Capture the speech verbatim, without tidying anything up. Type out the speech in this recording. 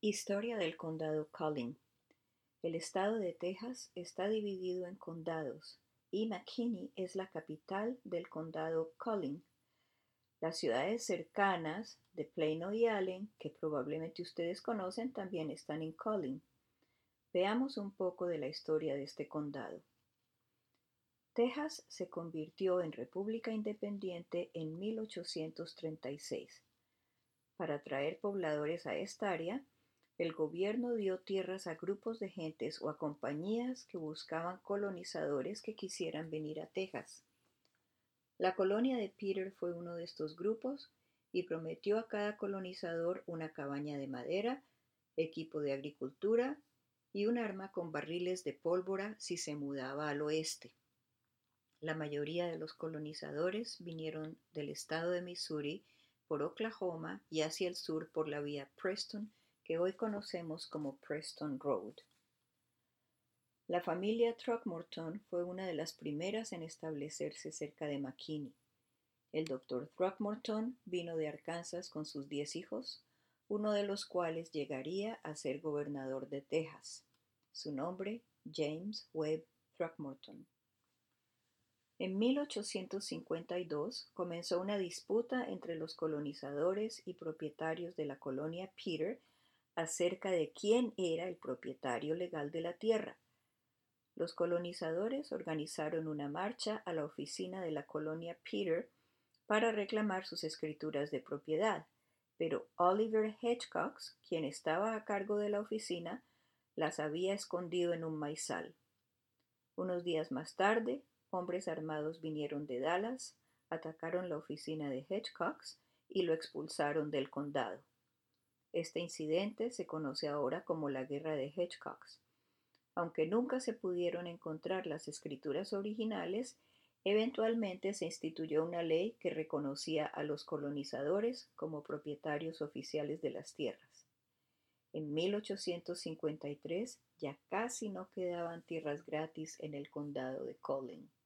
Historia del Condado Collin. El estado de Texas está dividido en condados y McKinney es la capital del condado Collin. Las ciudades cercanas de Plano y Allen, que probablemente ustedes conocen, también están en Collin. Veamos un poco de la historia de este condado. Texas se convirtió en república independiente en mil ochocientos treinta y seis. Para atraer pobladores a esta área, el gobierno dio tierras a grupos de gentes o a compañías que buscaban colonizadores que quisieran venir a Texas. La colonia de Peter fue uno de estos grupos y prometió a cada colonizador una cabaña de madera, equipo de agricultura y un arma con barriles de pólvora si se mudaba al oeste. La mayoría de los colonizadores vinieron del estado de Missouri por Oklahoma y hacia el sur por la vía Preston, que hoy conocemos como Preston Road. La familia Throckmorton fue una de las primeras en establecerse cerca de McKinney. El doctor Throckmorton vino de Arkansas con sus diez hijos, uno de los cuales llegaría a ser gobernador de Texas. Su nombre, James Webb Throckmorton. En mil ochocientos cincuenta y dos comenzó una disputa entre los colonizadores y propietarios de la colonia Peter acerca de quién era el propietario legal de la tierra. Los colonizadores organizaron una marcha a la oficina de la colonia Peter para reclamar sus escrituras de propiedad, pero Oliver Hedgecox, quien estaba a cargo de la oficina, las había escondido en un maizal. Unos días más tarde, hombres armados vinieron de Dallas, atacaron la oficina de Hedgecox y lo expulsaron del condado. Este incidente se conoce ahora como la Guerra de Hedgecox. Aunque nunca se pudieron encontrar las escrituras originales, eventualmente se instituyó una ley que reconocía a los colonizadores como propietarios oficiales de las tierras. En mil ochocientos cincuenta y tres ya casi no quedaban tierras gratis en el condado de Collin.